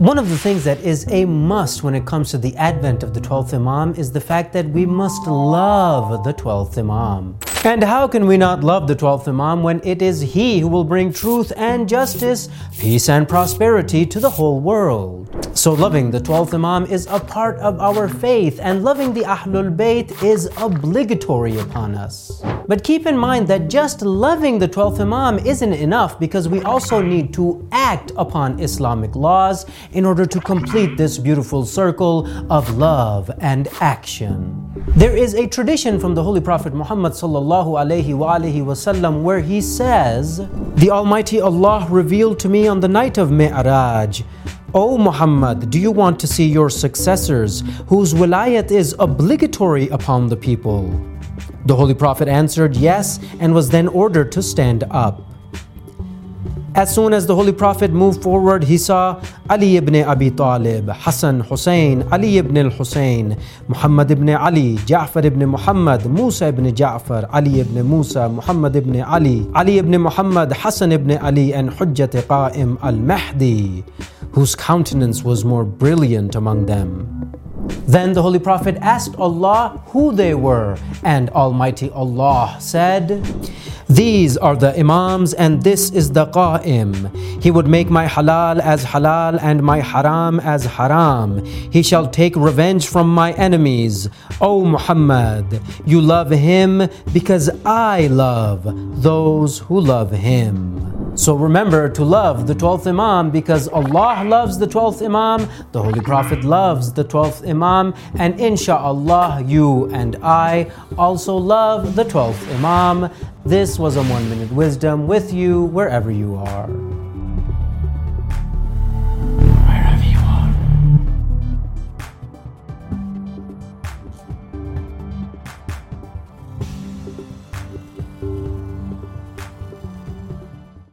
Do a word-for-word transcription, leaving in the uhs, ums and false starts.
One of the things that is a must when it comes to the advent of the twelfth Imam is the fact that we must love the twelfth Imam. And how can we not love the twelfth Imam when it is he who will bring truth and justice, peace and prosperity to the whole world? So loving the twelfth Imam is a part of our faith, and loving the Ahlul Bayt is obligatory upon us. But keep in mind that just loving the twelfth Imam isn't enough, because we also need to act upon Islamic laws in order to complete this beautiful circle of love and action. There is a tradition from the Holy Prophet Muhammad sallallahu alaihi wa alihi wasallam where he says, "The Almighty Allah revealed to me on the night of Mi'raj, O Muhammad, do you want to see your successors whose wilayat is obligatory upon the people?" The Holy Prophet answered yes, and was then ordered to stand up. As soon as the Holy Prophet moved forward, he saw Ali ibn Abi Talib, Hassan Hussein, Ali ibn al-Hussein, Muhammad ibn Ali, Ja'far ibn Muhammad, Musa ibn Ja'far, Ali ibn Musa, Muhammad ibn Ali, Ali ibn Muhammad, Hassan ibn Ali, and Hujjat Qa'im al-Mahdi, whose countenance was more brilliant among them. Then the Holy Prophet asked Allah who they were, and Almighty Allah said, "These are the Imams, and this is the Qa'im. He would make my halal as halal and my haram as haram. He shall take revenge from my enemies. O Muhammad, you love him because I love those who love him." So remember to love the twelfth Imam, because Allah loves the twelfth Imam, the Holy Prophet loves the twelfth Imam, and insha'Allah you and I also love the twelfth Imam. This was a one minute wisdom with you wherever you are.